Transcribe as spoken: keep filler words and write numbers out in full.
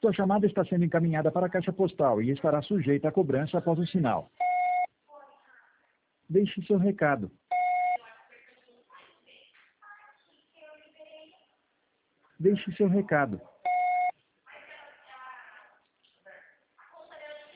Sua chamada está sendo encaminhada para a caixa postal e estará sujeita a cobrança após o sinal. Deixe seu recado. Deixe seu recado.